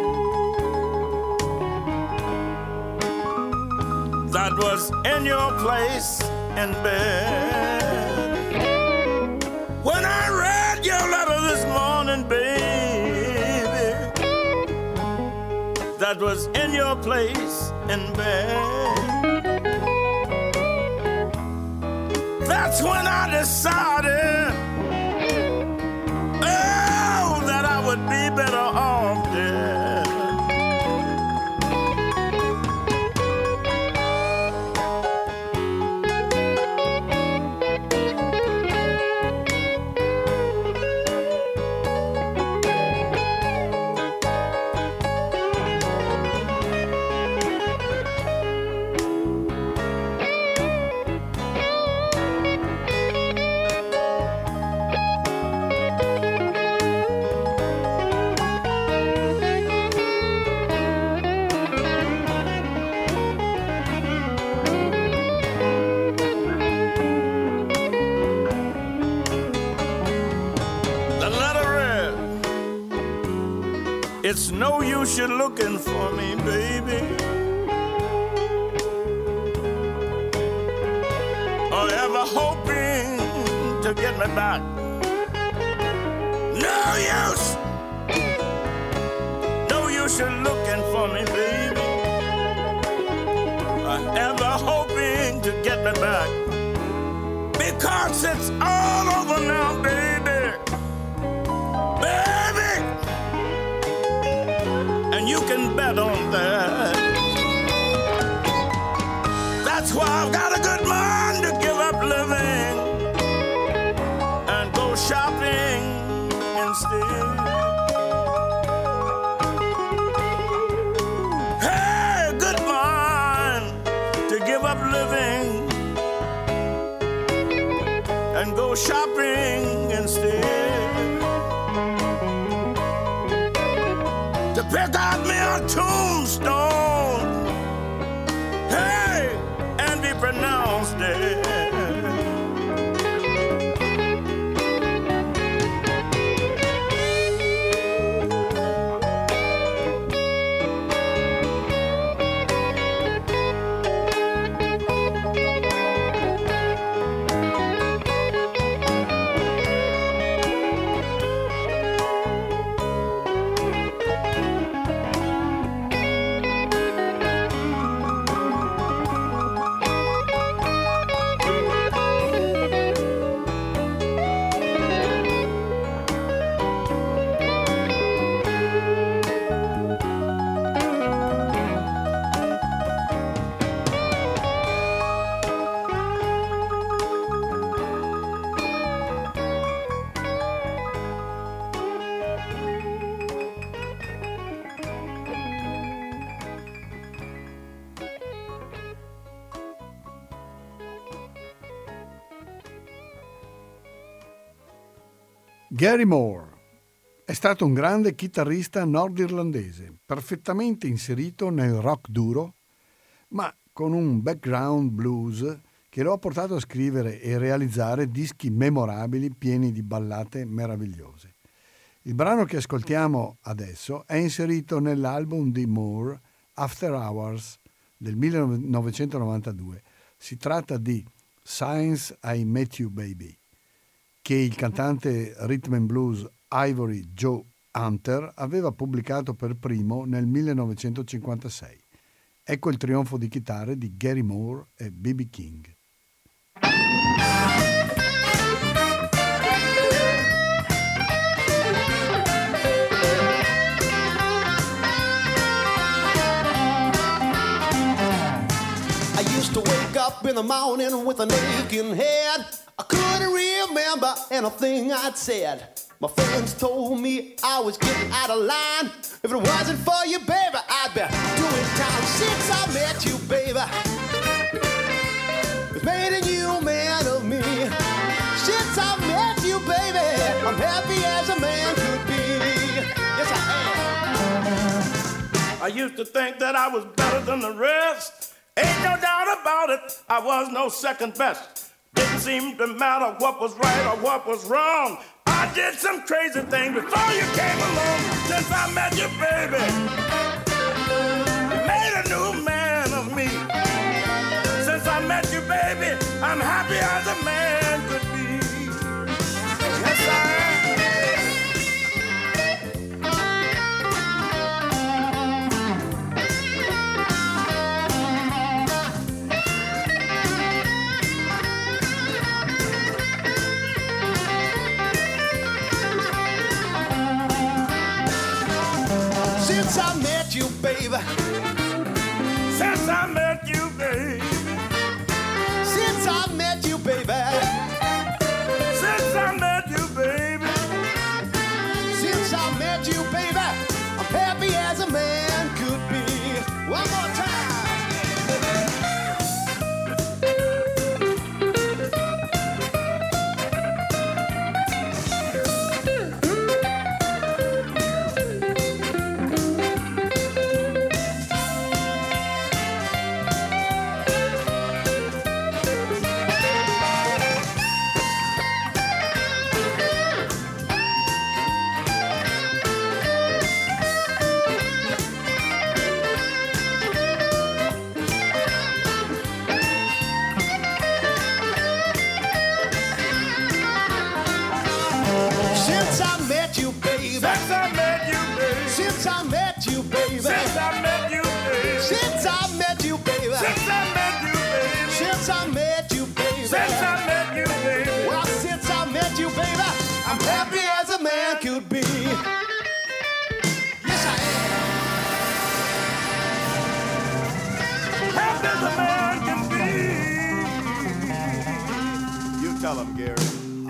that was in your place in bed. When I read your letter this morning, baby, that was in your place in bed. That's when I decided would be better off dead. It's no use you looking for me, baby, or ever hoping to get me back. No use. No use you looking for me, baby, or ever hoping to get me back. Because it's all over now, baby. Baby, and you can bet on that. That's why I've got a good mind to give up living and go shopping instead. Hey, good mind to give up living and go shopping instead. To pick out me a tombstone, hey, and be pronounced dead. Gary Moore è stato un grande chitarrista nordirlandese, perfettamente inserito nel rock duro, ma con un background blues che lo ha portato a scrivere e realizzare dischi memorabili pieni di ballate meravigliose. Il brano che ascoltiamo adesso è inserito nell'album di Moore After Hours del 1992. Si tratta di Since I Met You Baby, che il cantante rhythm and blues Ivory Joe Hunter aveva pubblicato per primo nel 1956. Ecco il trionfo di chitarre di Gary Moore e B.B. King. I used to wake up in the morning with an aching head. I couldn't remember anything I'd said. My friends told me I was getting out of line. If it wasn't for you, baby, I'd be doing time. Since I met you, baby, it's made a new man of me. Since I met you, baby, I'm happy as a man could be. Yes, I am. I used to think that I was better than the rest. Ain't no doubt about it, I was no second best. Didn't seem to matter what was right or what was wrong. I did some crazy things before you came along. Since I met you, baby, you made a new man of me. Since I met you, baby, I'm happy as a man could be. Yes, I am. Since I met you, baby. Since I met you, baby. Since I met you, baby. Since I met you, baby. Since I met you, baby, I'm happy as a man could be. One more time. Since I met you, baby. Since I met you, baby. Since I met you, baby. Since I met you, baby. Since I met you, baby. Since I met you, baby. Since I met you, baby. Since I met you, baby. Well, since I met you, baby, I'm happy as a man could be. Yes, I am. Happy as a man can be. You tell him, Gary.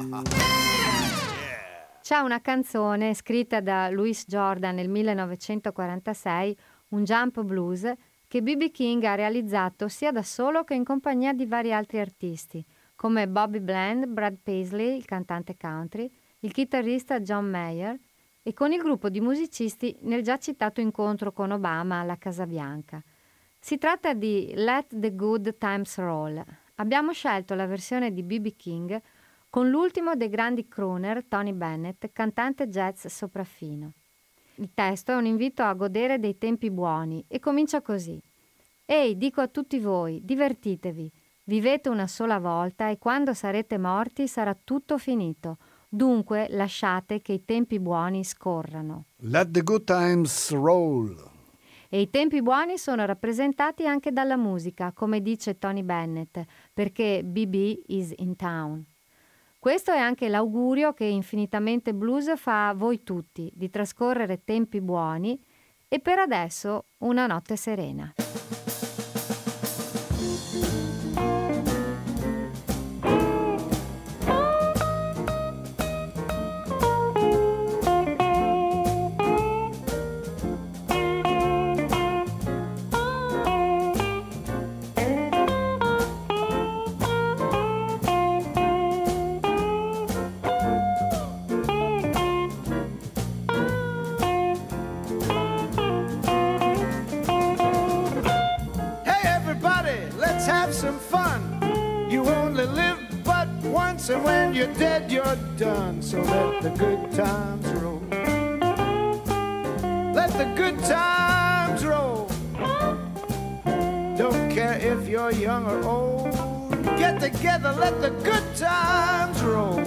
C'è una canzone scritta da Louis Jordan nel 1946, un jump blues, che B.B. King ha realizzato sia da solo che in compagnia di vari altri artisti, come Bobby Bland, Brad Paisley, il cantante country, il chitarrista John Mayer, e con il gruppo di musicisti nel già citato incontro con Obama alla Casa Bianca. Si tratta di Let the Good Times Roll. Abbiamo scelto la versione di B.B. King con l'ultimo dei grandi crooner, Tony Bennett, cantante jazz sopraffino. Il testo è un invito a godere dei tempi buoni e comincia così. Ehi, dico a tutti voi, divertitevi, vivete una sola volta e quando sarete morti sarà tutto finito. Dunque lasciate che i tempi buoni scorrano. Let the good times roll. E i tempi buoni sono rappresentati anche dalla musica, come dice Tony Bennett, perché BB is in town. Questo è anche l'augurio che Infinitamente Blues fa a voi tutti, di trascorrere tempi buoni e per adesso una notte serena. once, and when you're dead, you're done. So let the good times roll. Let the good times roll. Don't care if you're young or old. Get together, let the good times roll.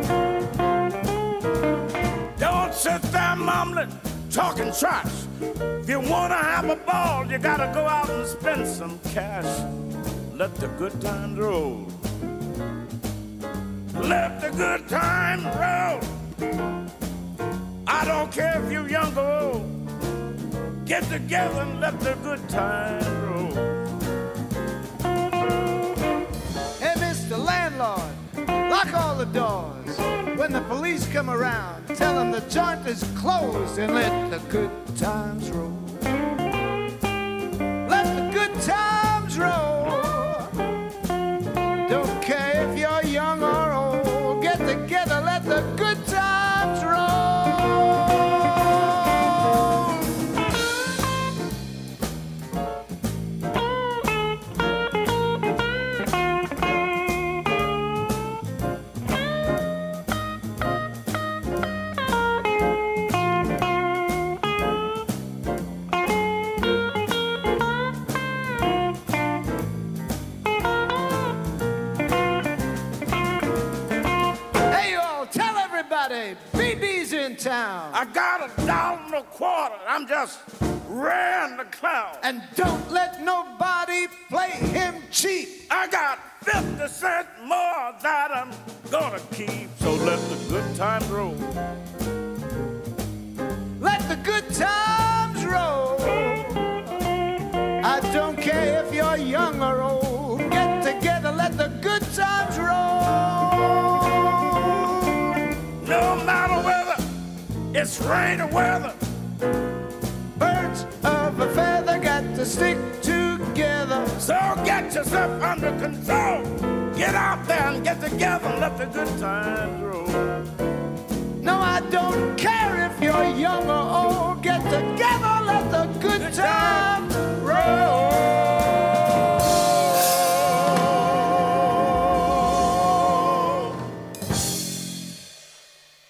Don't sit there mumbling, talking trash. If you wanna have a ball, you gotta go out and spend some cash. Let the good times roll. Let the good times roll. I don't care if you're young or old. Get together and let the good times roll. Hey, Mr. Landlord, lock all the doors. When the police come around, tell them the joint is closed and let the good times roll. Let the good times roll. Don't care if you're young or old. Get together, let the good times roll. BB's in town. I got $1.25. I'm just raring to clown. And don't let nobody play him cheap. I got 50 cents more that I'm gonna keep. So let the good times roll. Let the good times roll. I don't care if you're young or old. Get together, let the good times roll. No matter whether it's rain or weather, birds of a feather got to stick together. So get yourself under control. Get out there and get together and let the good times roll. No, I don't care if you're young or